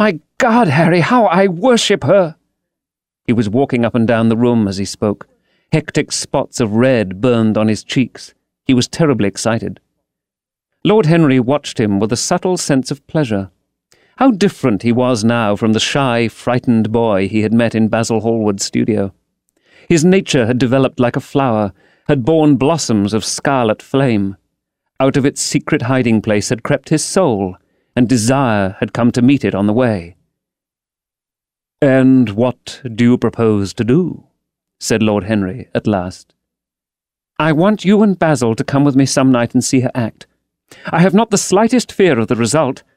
My God, Harry, how I worship her!" He was walking up and down the room as he spoke. Hectic spots of red burned on his cheeks. He was terribly excited. Lord Henry watched him with a subtle sense of pleasure. How different he was now from the shy, frightened boy he had met in Basil Hallward's studio. His nature had developed like a flower, had borne blossoms of scarlet flame. Out of its secret hiding place had crept his soul, and desire had come to meet it on the way. "And what do you propose to do?" said Lord Henry at last. "I want you and Basil to come with me some night and see her act. I have not the slightest fear of the result.